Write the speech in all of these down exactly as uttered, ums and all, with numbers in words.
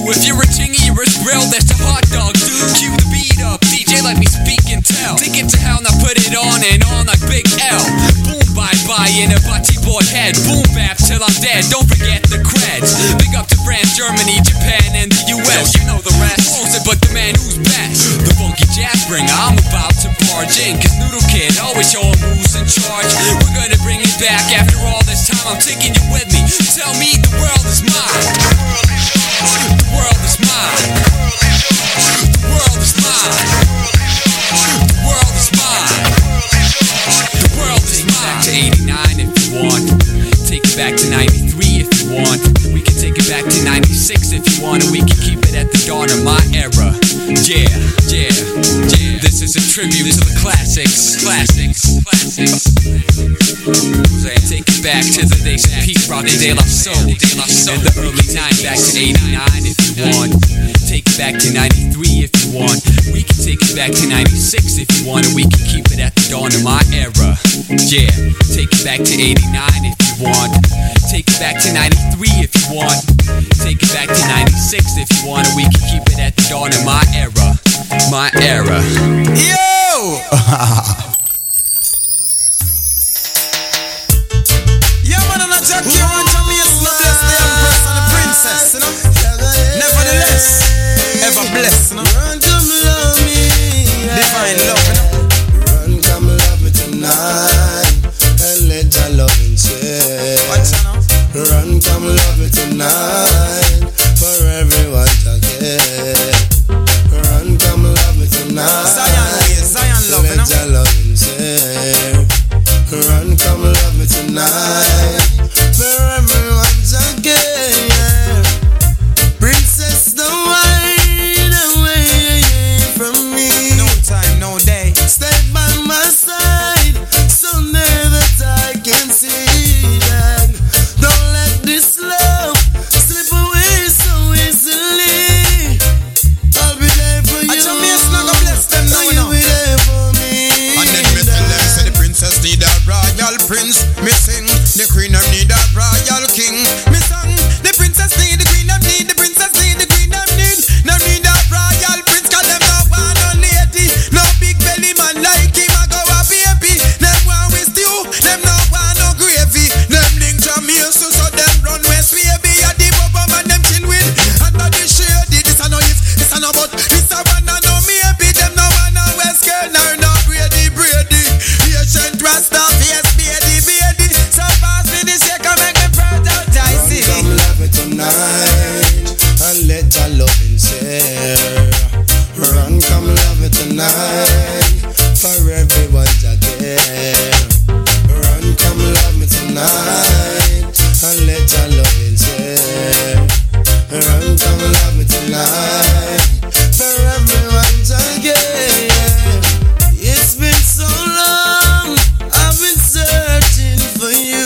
If you're a chingy, you're a grill, that's a hot dog, dude. Cue the beat up, D J, let me speak and tell. Take it to hell, now put it on and on like Big L. Boom, bye-bye in a butty boy head. Boom, bap till I'm dead, don't forget the creds. Big up to France, Germany, Japan, and the U S. You know the rest, owns it, but the man who's best. The funky jazz bringer, I'm about to barge in. Cause Noodle Kid always show him who's in charge. We're gonna bring it back after all this time. I'm taking you with me. Tell me the world is mine. The world is mine. The world is mine. The world is mine. The world is mine. Back to eighty-nine if you want. Take it back to ninety-three if you want. We can take it back to ninety-six if you want. And we can keep it at the dawn of my era. Yeah, yeah, yeah. This is a tribute to the classics. Classics. Classics. Take it back to the days of Pete Rock and De La Soul. And the early nineties. Back to eighty-nine if you want. Take it back to ninety-three if you want. We can take it back to ninety-six if you want. And we can keep it at the dawn of my era. Yeah, take it back to eighty-nine if you want. Take it back to ninety-three if you want. Take it back to ninety-six if you want. And we can keep it at the dawn of my era. My era. Yo! Yeah, man, I'm not joking. You want to me, it's not bless the empress and the princess, you know? Nevertheless, ever blessed, you know? Run, come love me. Divine love, you know? Run, come love me tonight. And let your loving share. Watch out now. Run, come love me tonight. For everyone to care. Run, come love me tonight. Zion, Zion love, you know? Let your loving share. Run, come love me tonight. For everyone to care. Princess, don't hide away from me. No time, no day. Stay by my side, so never that I can see that. Don't let this love slip away so easily. I'll be there for you. I tell me it's not gonna bless them now, you know. You'll be there for me. And then me tell them, say the princess need a royal prince. Me sing, the queen them need a royal king. Me sing, the princess need, the queen them need, the princess need, the queen them need. Them need a royal prince, cause them no want no lady. No big belly man like him, I go a baby. Them want with you, them no want no gravy. Them link to me, so so them run west, baby. A the bubble man them chill with. Under the shade, this a no if, this a no but. This a one and no maybe. Them no want no west girl, no no Brady, Brady. Ancient Rasta, face, baby, baby. So pass me this year, come make me proud out, I see. Run, come love me tonight, and let your loving share. Run, come love me tonight, for everyone to care. Run, come love me tonight, and let your loving share. Run, come love me tonight, for everyone to care. It's been so long, I've been searching for you.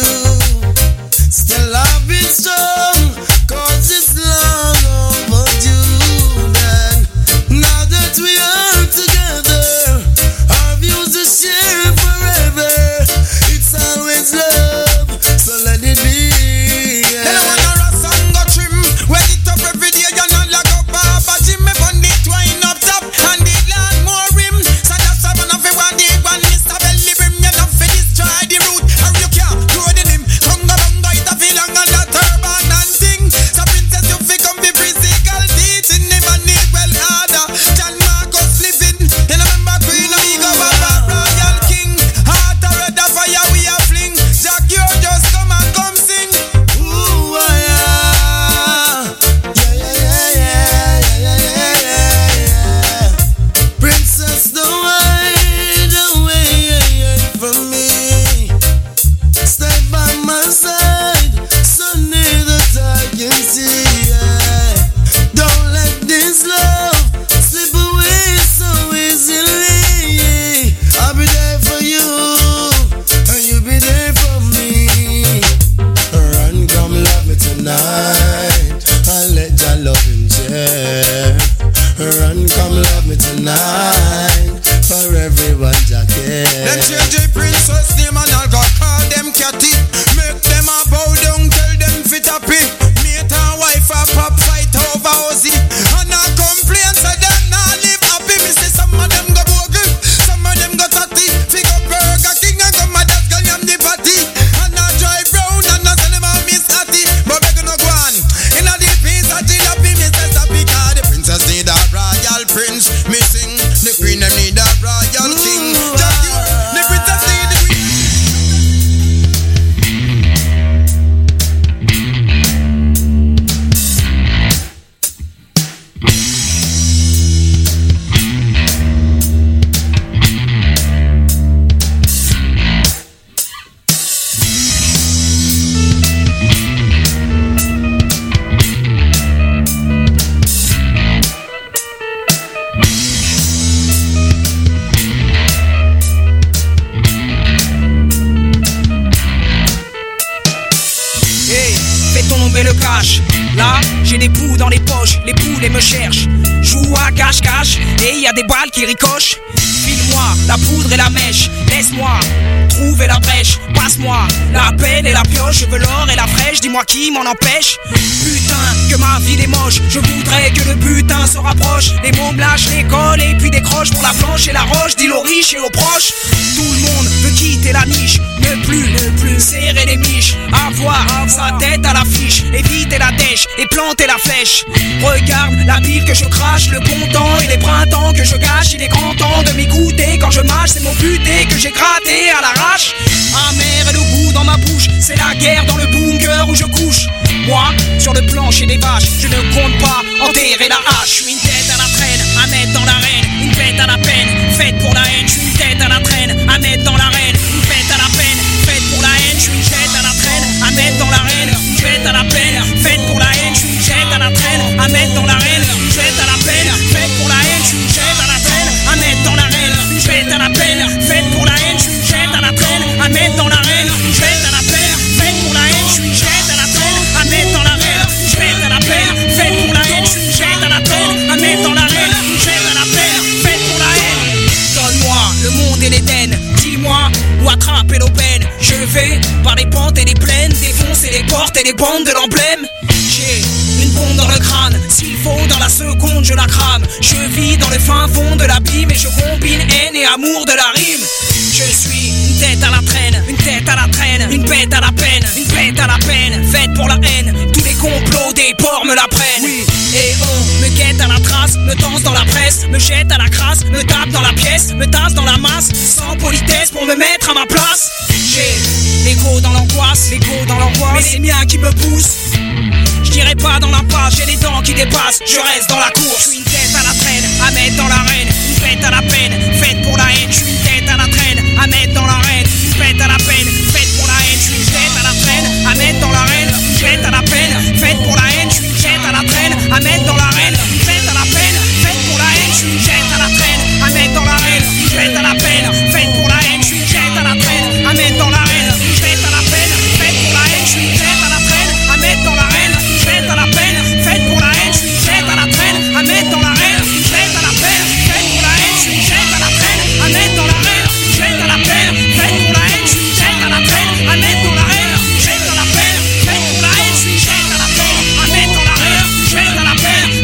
Still I've been strong, cause it's long overdue. Then, now that we are together, our views are shared forever. It's always love, so let it be. Then I wanna rust and go trim. Wet it up every day, you not lock up Papa Jim. Me pon the twine up top and the land more rim. So that's why man, if you want the one, Mister Belly Brim, you not fi destroy the root. Or you can't grow the limb. Conga bonga, it a feel long and a turban and thing. So princess, you fi come be physical teaching. Him and need well harder. John Marcus living. You know remember Queen of Ego, Papa Royal King. Heart a red a fire we a fling. Jack, you just come and come sing. Ooh, ah, yeah. Yeah, yeah, yeah, yeah, yeah, yeah, yeah. Princess, don't hide away from me. Stay by my side, so near that I can see. Yeah. Don't let this love slip away so easily. I'll be there for you, and you'll be there for me. Run, come love me tonight, I'll let your loving share. Run, come love me tonight, for everyone to care. Them change the princess name and I'll go call them catty. Make them a bow down, tell them fit happy. Mate and wife a pop fight over Ozzy. dans les poches, les poulets me cherchent. Joue à cache-cache et y a des balles qui ricochent. File-moi la poudre et la mèche, laisse-moi trouver la brèche. Passe-moi la pelle et la pioche, je veux l'or et la fraîche, dis-moi qui m'en empêche. Putain, que ma ville est moche, je voudrais que le butin se rapproche. Les mots me lâchent l'école et puis décrochent pour la planche et la roche, dis-le aux riches et aux proches. Tout le monde veut quitter la niche, ne plus, ne plus serrer les miches. Avoir sa tête à l'affiche, éviter la dèche et planter la flèche. Regarde la bile que je crache, le bon temps et les printemps que je gâche. Il est grand temps de m'écouter quand je mâche, c'est mon buté que j'ai gratté à l'arrache. Amer et le goût dans ma bouche, c'est la guerre dans le bunker où je couche. Moi, sur le plancher des vaches, je ne compte pas enterrer la hache. Je suis une tête à la traîne, à mettre dans l'arène, une bête à la peine, faite pour la haine. Je suis une tête à la traîne, à mettre dans l'arène, une bête à la peine, faite pour la haine. Je suis une tête à la traîne, à mettre dans l'arène, une bête à la peine, faite pour la haine. Je suis une tête à la traîne, à mettre dans l'arène, une bête à la peine, faite pour la haine. Je suis une tête à la traîne, à mettre dans l'arène, une bête à la peine, faite pour la haine. Je suis une tête à la traîne, à mettre dans l'arène, une bête à la peine, faite pour la haine. Je suis une tête à la traîne, à mettre dans l'arène, une bête à la peine, faite pour la haine. Je suis une tête à la traîne, à mettre dans l'arène, une bête à la peine, faite pour la haine. Donne-moi le monde et l'Éden, dis-moi où attraper l'aubaine. Je vais par les pentes et les plaines, défoncer les portes et les bandes de l'emblème. J'ai une bombe dans le crâne, s'il faut dans la seconde je la crame. Je vis dans le fin fond de l'abîme et je combine haine et amour de la rime. Je suis une tête à la traîne, une tête à la traîne, une bête à la peine, une bête à la peine, faite pour la haine. Tous les complots des porcs me la prennent. Oui. Et on me guette à la trace, me danse dans la presse, me jette à la crasse, me tape dans la pièce, me tasse dans la masse, sans politesse pour me mettre à ma place. J'ai l'écho dans l'angoisse, l'écho dans l'angoisse, mais c'est mien qui me pousse. Je dirais pas dans l'impasse, j'ai les dents qui dépassent, je reste dans la course. Je suis une tête à la traîne, à mettre dans l'arène, une bête à la peine, faite pour la haine. Je suis une tête à la traîne, à mettre dans l'arène, une bête à la peine, faite pour la haine. Je suis une tête à la traîne, à mettre dans l'arène, une bête à la peine, faite pour la haine. Je suis une tête à la traîne, à mettre dans l'arène, une bête à la peine, faite pour la haine. Je suis une tête à la traîne, à mettre dans l'arène, une bête à la peine, faite pour la haine. Je suis une tête à la traîne, à mettre dans l'arène, une bête à la peine, faite pour la haine. Je suis une tête à la traîne, à mettre dans l'arène, une bête à la peine, faite pour la haine. Je suis une tête à la traîne, à mettre dans l'arène, une bête à la peine, faite pour la haine. Je suis une tête à la traîne, à mettre dans l'arène, une bête à la peine, faite pour la haine. Je suis une tête à la traîne, à mettre dans l'arène, une bête à la peine, faite pour la haine. Je suis une tête à la peine, à mettre dans l'arène, une bête à la peine,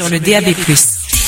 sur le D A B plus.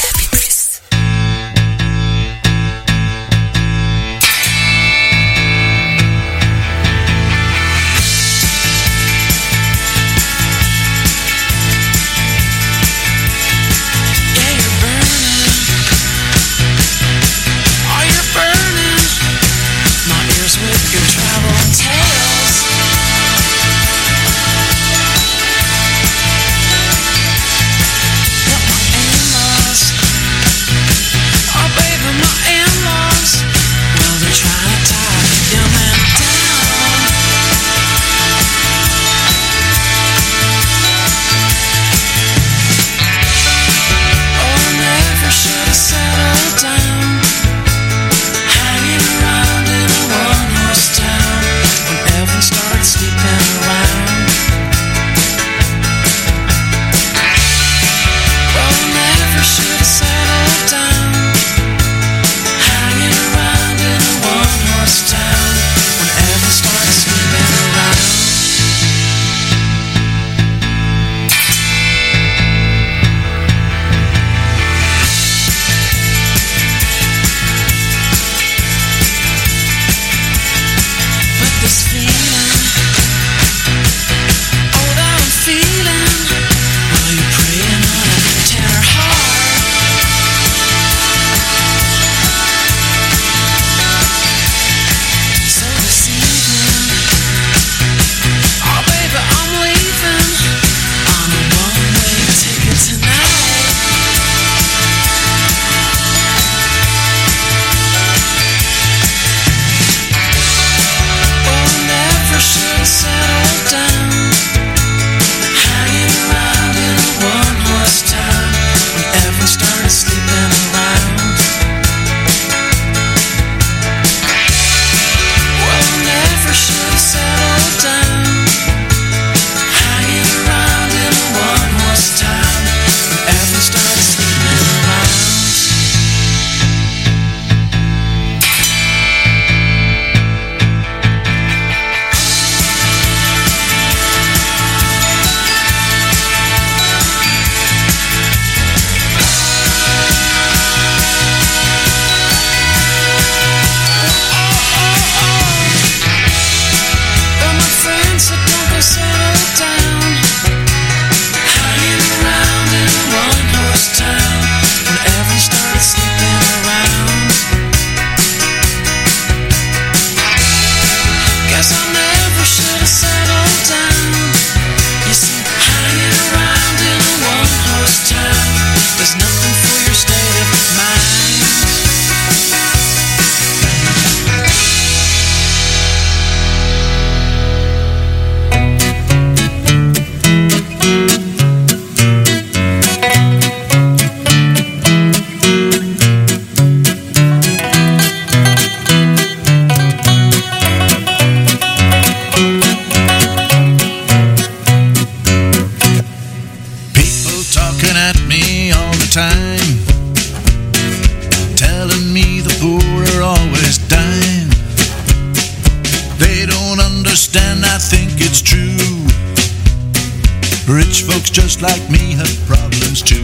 Rich folks just like me have problems too.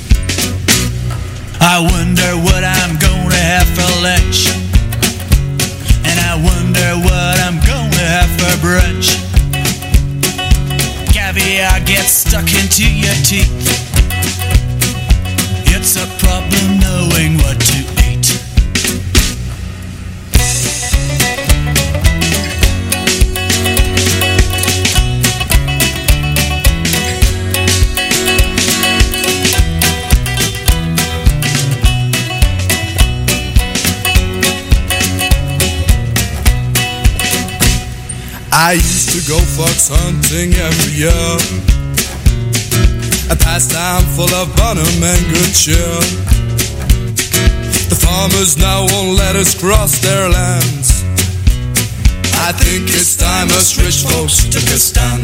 I wonder what I'm gonna have for lunch, and I wonder what I'm gonna have for brunch. Caviar gets stuck into your teeth. It's a problem knowing what to eat. I used to go fox hunting every year, a pastime full of bonham and good cheer. The farmers now won't let us cross their lands. I think it's time us rich folks took a stand.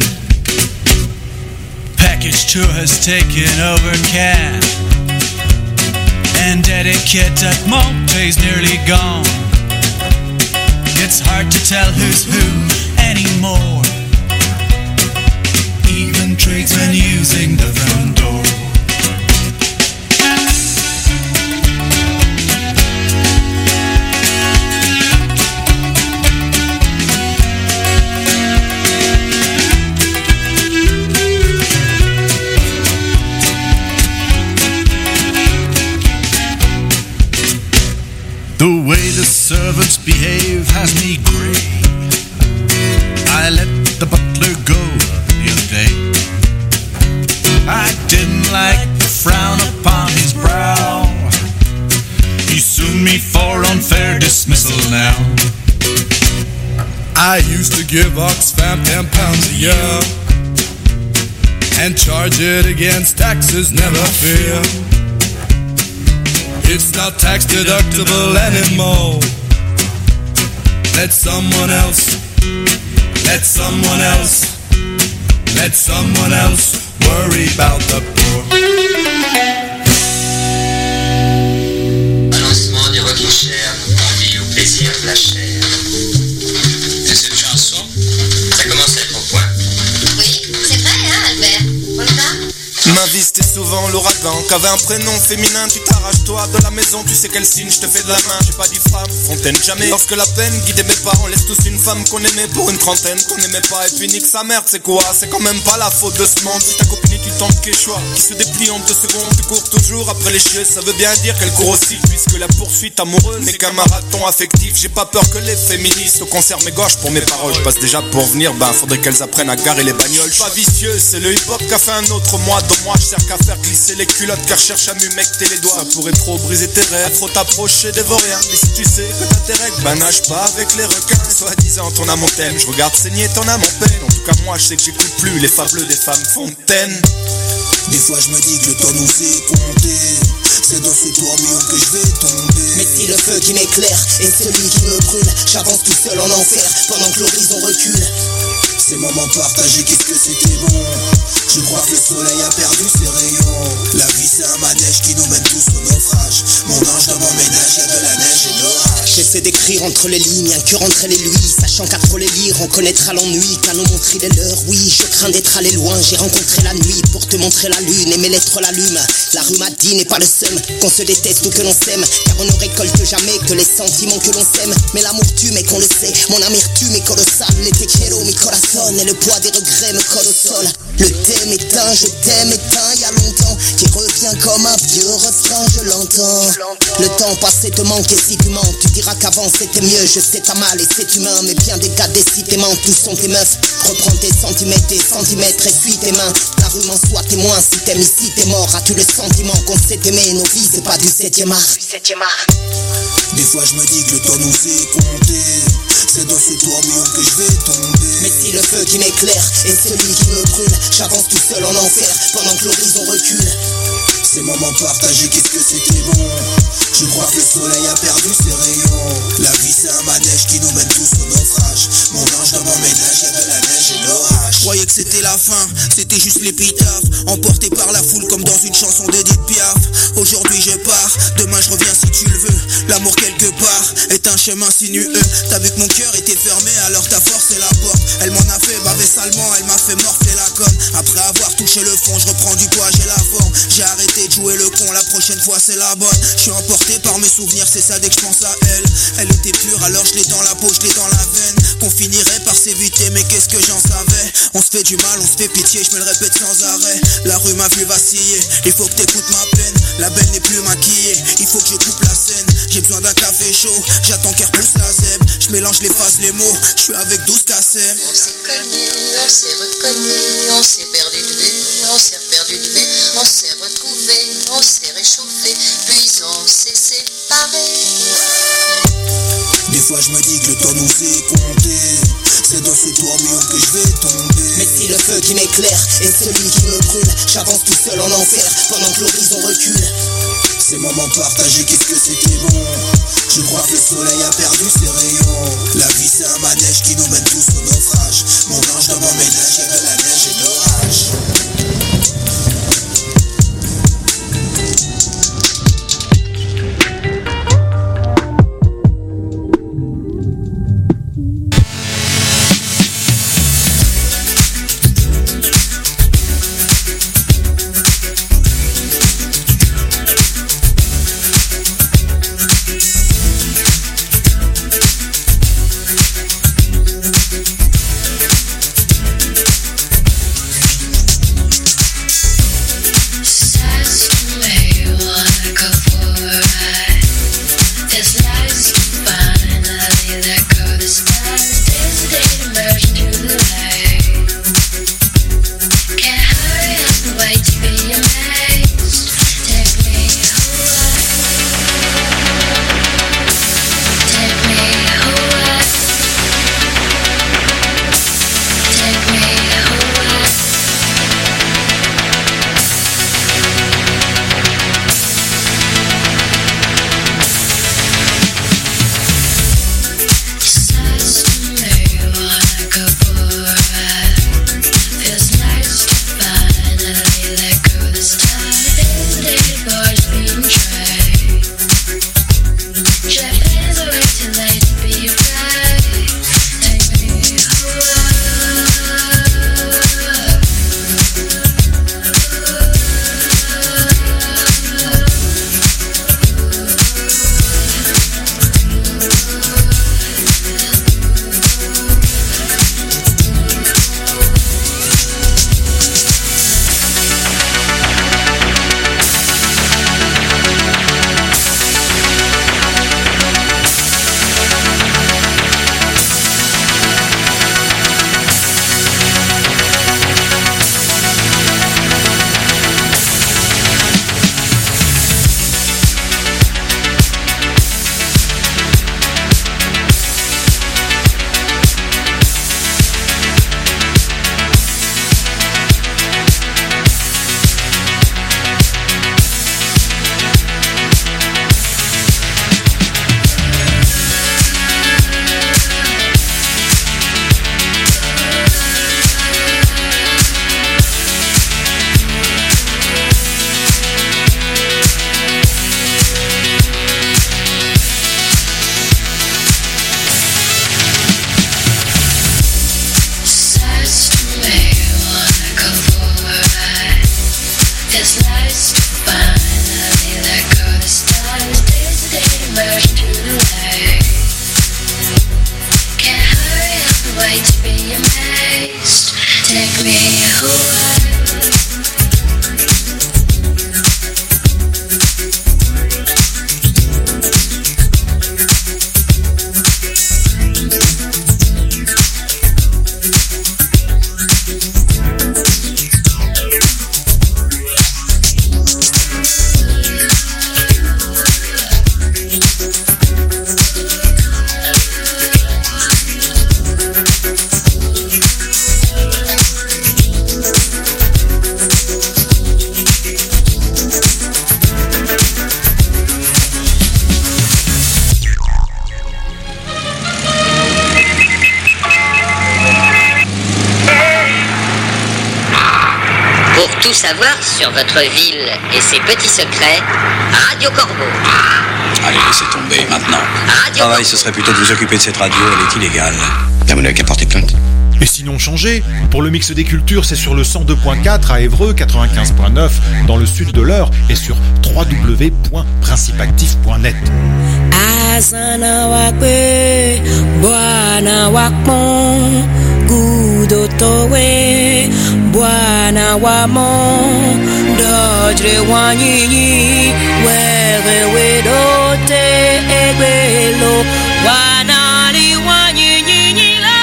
Package tour has taken over Cannes, and etiquette at Monte's nearly gone. It's hard to tell who's who anymore, even tradesmen using the front door. misbehave has me grey. I let the butler go the other day. I didn't like the frown upon his brow. He sued me for unfair dismissal now. I used to give Oxfam ten pounds a year and charge it against taxes, never fear. It's not tax deductible anymore. Let someone else, let someone else, let someone else worry about the poor. Balancement du rocking chair, envie ou plaisir de la chair. Et cette chanson, ça commence à être au point. Oui, c'est vrai, hein, Albert? On y va? Ma vie c'était souvent l'ouragan. Qu'avait un prénom féminin, tu t'arraches toi de la maison. Tu sais quel signe je te fais de la main. J'ai pas dit femme, fontaine jamais. Lorsque la peine guidait mes parents, on laisse tous une femme qu'on aimait pour une trentaine qu'on aimait pas. Et puis nique sa mère, c'est quoi? C'est quand même pas la faute de ce monde. Si ta copine tu tentes Quechua qui se déplie en deux secondes, tu cours toujours après les chieux. Ça veut bien dire qu'elle court aussi, puisque la poursuite amoureuse n'est qu'un marathon affectif. J'ai pas peur que les féministes conservent mes gauches pour mes paroles. Je passe déjà pour venir, ben faudrait qu'elles apprennent à garer les bagnoles. Pas vicieux, c'est le hip-hop qu'a fait un autre moi. Dans moi je sers qu'à faire glisser les culottes, car cherche à m'humecter les doigts. Ça pourrait trop briser tes rêves, trop t'approcher des vauriens. Et si tu sais que t'as tes règles, ben nage pas avec les requins. Soi-disant ton âme en thème, je regarde saigner ton âme en peine. En tout cas moi je sais que j'écoute plus les fables des femmes fontaines. Des fois je me dis que le temps nous est compté. C'est dans ce tourbillon que je vais tomber. Mais si le feu qui m'éclaire est celui qui me brûle, j'avance tout seul en enfer pendant que l'horizon recule. Ces moments partagés, qu'est-ce que c'était bon. Je crois que le soleil a perdu ses rayons. La vie c'est un manège qui nous mène tous au naufrage. Mon ange dans mon ménage, y'a de la neige et de l'orage. J'essaie d'écrire entre les lignes, un cœur entre les lui. Sachant qu'à trop les lire, on connaîtra l'ennui. Qu'à nous montrer les leurs, oui, je crains d'être allé loin. J'ai rencontré la nuit pour te montrer la lune. Et mes lettres l'allument. La rue m'a dit n'est pas le seum, qu'on se déteste ou que l'on s'aime. Car on ne récolte jamais que les sentiments que l'on sème. Mais l'amour tue, mais qu'on le sait. Mon amertume est colossale. Les te quiero, mi corazón. Et le poids des regrets me colle au sol. Le thème éteint, je t'aime éteint, y'a longtemps. Qui revient comme un vieux refrain, je l'entends. Le temps passé te manque et si tu mens, tu diras qu'avant c'était mieux. Je sais t'as mal et c'est humain, mais bien des gars décidément, tous sont tes meufs. Reprends tes centimètres, tes centimètres, essuie tes mains. La rue m'en soit témoin, si t'aimes ici t'es mort. As-tu le sentiment qu'on s'est aimé? Nos vies c'est pas du septième art. Des fois je me dis que le temps nous est compté. C'est dans ce tourbillon que je vais tomber. Mais si le feu qui m'éclaire est celui qui me brûle, j'avance tout seul en enfer pendant que l'horizon recule. Ces moments partagés, qu'est-ce que c'était bon. Je crois que le soleil a perdu ses rayons. La vie c'est un manège qui nous mène tous au naufrage. Mon ange dans mon ménage, y'a de la neige et de l'orage. Je croyais que c'était la fin, c'était juste l'épitaphe. Emporté par la foule comme dans une chanson d'Edith Piaf. Aujourd'hui je pars, demain je reviens si tu le veux. L'amour quelque part est un chemin sinueux. T'as vu que mon cœur était fermé, alors t'as forcé la porte. Elle m'en a fait baver salement, elle m'a fait morfler la conne. Après avoir touché le fond, je reprends du poids, j'ai la forme. J'ai arrêté de jouer le con, la prochaine fois c'est la bonne. Je suis emporté par mes souvenirs, c'est ça dès que je pense à elle. Elle était pure, alors je l'ai dans la peau, je l'ai dans la veine. Qu'on finirait par s'éviter, mais qu'est-ce que j'en savais. On se fait du mal, on se fait pitié, je me le répète sans arrêt. La rue m'a vu vaciller, il faut que t'écoutes ma peine. La belle n'est plus maquillée, il faut que je coupe la scène. J'ai besoin d'un café chaud, j'attends qu'elle repousse la zèbre. Je mélange les phrases, les mots, je suis avec douze cassettes. On s'est connu, on s'est reconnu, on s'est perdu de vue, on s'est perdu de vue, on s'est retrouvé, on s'est réchauffé, puis on s'est séparé. Des fois je me dis que le temps nous est compté. C'est dans ce tourbillon que je vais tomber. Mais si le feu qui m'éclaire est celui qui me brûle, j'avance tout seul en enfer pendant que l'horizon recule. Ces moments partagés, qu'est-ce que c'était bon. Je crois que le soleil a perdu ses rayons. La vie c'est un manège qui nous mène tous au naufrage. Mon ange dans mon ménage, y'a de la neige et de l'orage. take me away. Tout savoir sur votre ville et ses petits secrets, Radio Corbeau. Allez, laissez tomber maintenant. Radio Travail, Corbeau. Ce serait plutôt de vous occuper de cette radio, elle est illégale. Vous n'avez qu'à porter plainte. Et sinon changez. Pour le mix des cultures, c'est sur le cent deux point quatre à Évreux, quatre-vingt-quinze point neuf dans le sud de l'Eure et sur w w w point principactif point net. Asana wakwe, bwana wakmon, gudotowe, bwana wamon, dodre wanyinyi, wewe wedote egbelo, wanani wanyinyi la.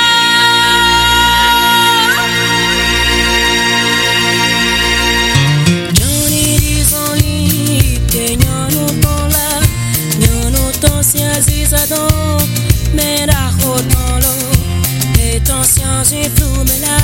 Johnny disoli, kenyano tola, nyono tosi azizadon, mera hotolo, et ancien j'ai flou me la.